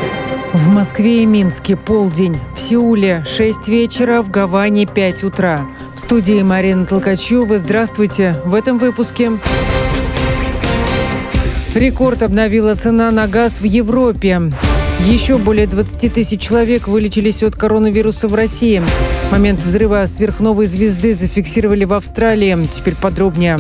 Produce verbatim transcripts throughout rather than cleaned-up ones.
В Москве и Минске полдень, в Сеуле шесть вечера, в Гаване пять утра. В студии Марина Толкачева. Здравствуйте. В этом выпуске. Рекорд обновила цена на газ в Европе. Еще более двадцать тысяч человек вылечились от коронавируса в России. Момент взрыва сверхновой звезды зафиксировали в Австралии. Теперь подробнее.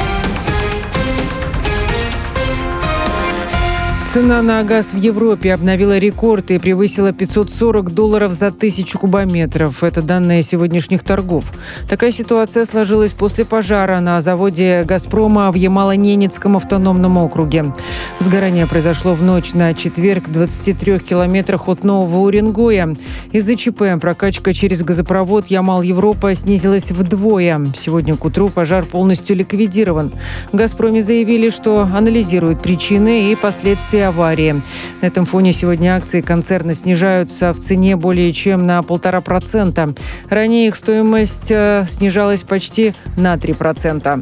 Цена на газ в Европе обновила рекорд и превысила пятьсот сорок долларов за тысячу кубометров. Это данные сегодняшних торгов. Такая ситуация сложилась после пожара на заводе «Газпрома» в Ямало-Ненецком автономном округе. Возгорание произошло в ночь на четверг в двадцати трёх километрах от Нового Уренгоя. Из-за ЧП прокачка через газопровод Ямал-Европа снизилась вдвое. Сегодня к утру пожар полностью ликвидирован. В «Газпроме» заявили, что анализируют причины и последствия аварии. На этом фоне сегодня акции концерна снижаются в цене более чем на полтора процента. Ранее их стоимость э, снижалась почти на три процента.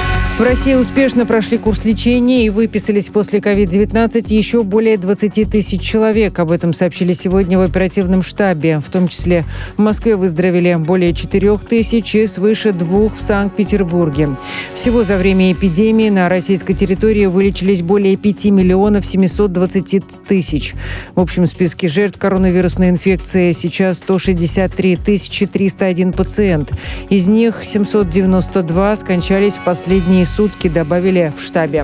В России успешно прошли курс лечения и выписались после ковид девятнадцать еще более двадцати тысяч человек. Об этом сообщили сегодня в оперативном штабе. В том числе в Москве выздоровели более четырех тысяч и свыше двух в Санкт-Петербурге. Всего за время эпидемии на российской территории вылечились более пяти миллионов семисот двадцати тысяч. В общем списке жертв коронавирусной инфекции сейчас сто шестьдесят три тысячи триста один пациент. Из них семьсот девяносто два скончались в последние сутки, добавили в штабе.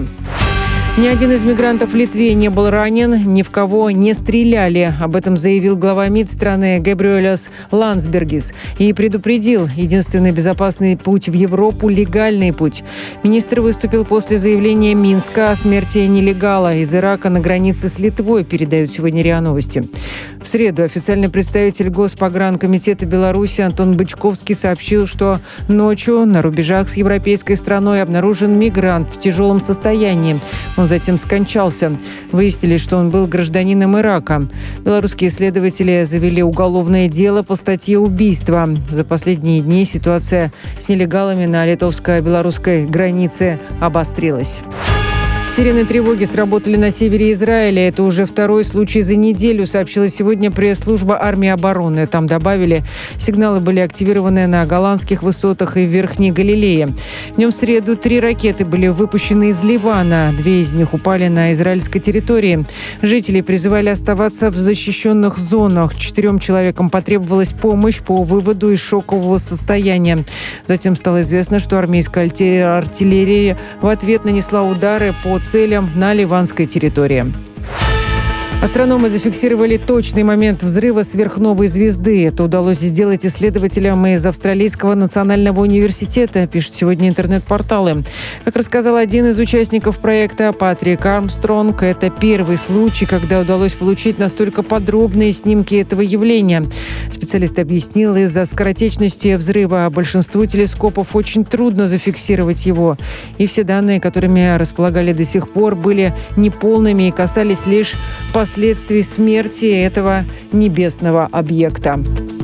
Ни один из мигрантов в Литве не был ранен, ни в кого не стреляли. Об этом заявил глава МИД страны Габриэлас Ландсбергис и предупредил: единственный безопасный путь в Европу – легальный путь. Министр выступил после заявления Минска о смерти нелегала из Ирака на границе с Литвой, передают сегодня РИА Новости. В среду официальный представитель Госпогранкомитета Беларуси Антон Бычковский сообщил, что ночью на рубежах с европейской страной обнаружен мигрант в тяжелом состоянии. Он затем скончался. Выяснили, что он был гражданином Ирака. Белорусские следователи завели уголовное дело по статье убийства. За последние дни ситуация с нелегалами на литовско-белорусской границе обострилась. Сирены тревоги сработали на севере Израиля. Это уже второй случай за неделю, сообщила сегодня пресс-служба армии обороны. Там добавили, сигналы были активированы на Голландских высотах и в Верхней Галилее. Днем в среду три ракеты были выпущены из Ливана. Две из них упали на израильской территории. Жители призывали оставаться в защищенных зонах. Четырем человекам потребовалась помощь по выводу из шокового состояния. Затем стало известно, что армейская артиллерия в ответ нанесла удары по целям на ливанской территории. Астрономы зафиксировали точный момент взрыва сверхновой звезды. Это удалось сделать исследователям из Австралийского национального университета, пишут сегодня интернет-порталы. Как рассказал один из участников проекта, Патрик Армстронг, это первый случай, когда удалось получить настолько подробные снимки этого явления. Специалист объяснил, из-за скоротечности взрыва большинству телескопов очень трудно зафиксировать его. И все данные, которыми располагали до сих пор, были неполными и касались лишь последствий смерти этого небесного объекта.